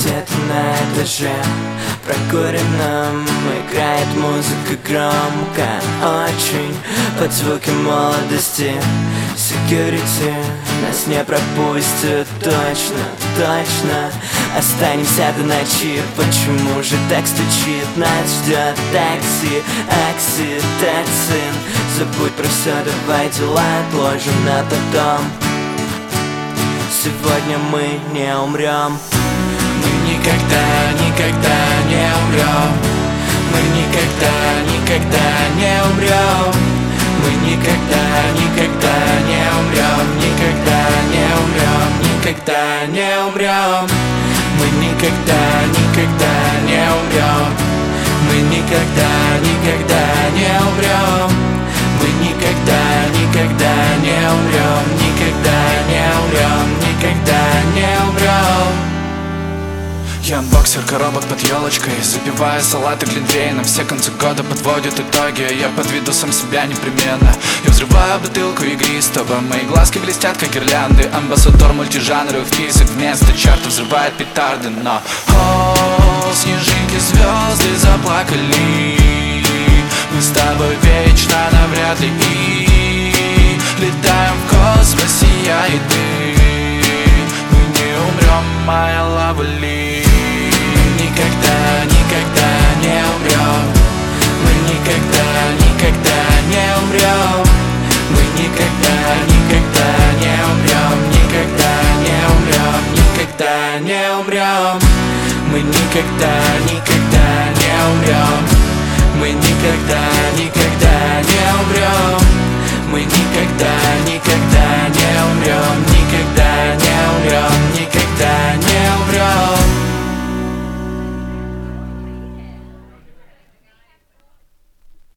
Где-то на этаже прокуренном играет музыка громко, очень под звуки молодости. Security нас не пропустят, точно, точно. Останемся до ночи, почему же так стучит? Нас ждет такси, окситоцин. Забудь про все, давай дела отложим на потом. Сегодня мы не умрем. Мы никогда, никогда не умрем. Мы никогда, никогда не умрем. Мы никогда, никогда не умрем. Никогда не умрем, никогда не умрем. Мы никогда, никогда не умрем. Мы никогда, никогда не умрем. Мы никогда, никогда не умрем. Никогда не умрем, никогда не умрем. Я анбоксер коробок под елочкой, запивая салаты глинтвейном. Все концы года подводят итоги, я подведу сам себя непременно. Я взрываю бутылку игристого, мои глазки блестят как гирлянды. Амбассадор мультижанровых писек вместо чарта взрывает петарды. Но снежинки, звезды заплакали. Мы с тобой вечно навряд ли и летаем в космосе, я и ты. Мы не умрем, моя лавали. Никогда, никогда не умрем. Мы никогда, никогда не умрем. Мы никогда, никогда не умрем. Никогда не умрем, никогда не умрем. Мы никогда, никогда не умрем. Мы никогда, никогда